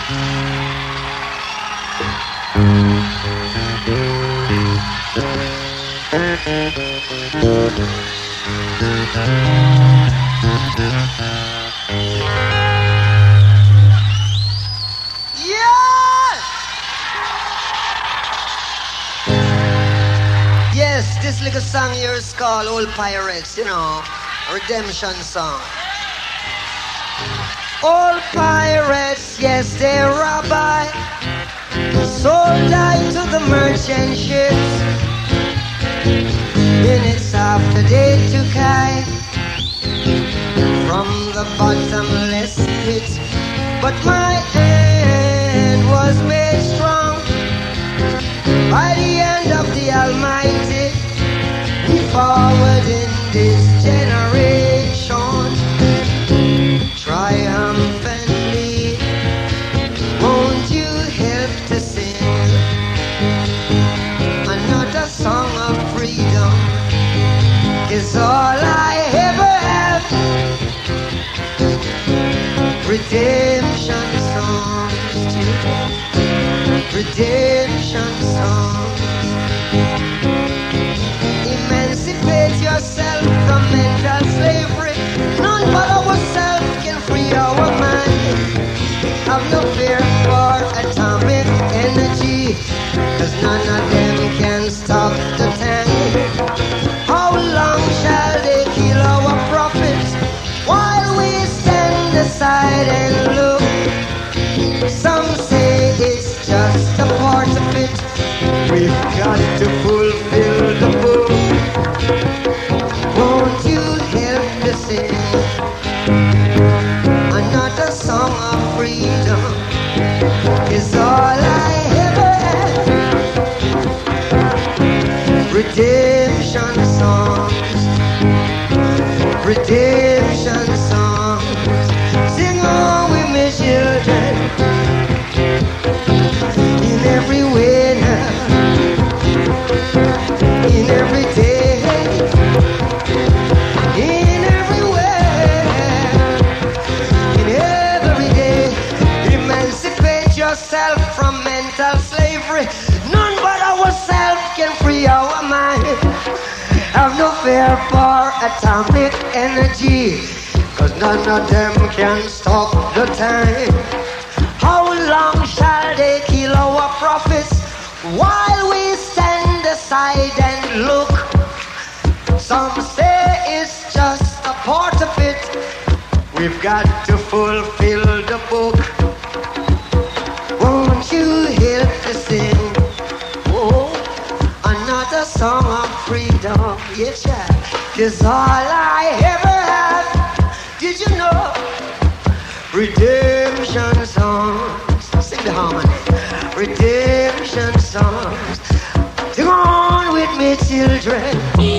Yes, this little song here is called Old Pirates, you know, redemption song. All pirates, yes, they rob I, sold I to the merchant ships. Minutes after they took I from the bottomless pit, but my hand was made strong by the hand of the Almighty. We forward in this generation triumphantly. Won't you help to sing another song of freedom? Is all I ever have. Redemption songs too. Redemption songs. Emancipate yourself from mental slavery. None but ourselves can free our mind. Have no fear for atomic energy, 'cause none of them can stop the time. How long shall they kill our prophets while we stand aside and look? Some say it's just a part of it. We've got to fulfill the book. Won't you help to sing another song of freedom? Is all I ever had. Redemption songs. Redemption songs. Sing on with me, children. In every way now. In every day. In everywhere. In every day. Emancipate yourself from mental slavery. None but ourselves can free our mind. Have no fear for atomic energy, 'cause none of them can stop the time. How long shall they kill our prophets while we stand aside and look? Some say it's just a part of it. We've got to fulfill the book. Won't you help to sing? Oh, another song of freedom. Yes, yeah. 'Cause all I ever have. Did you know? Redemption songs. Sing the harmony. Redemption songs. Sing on with me, children.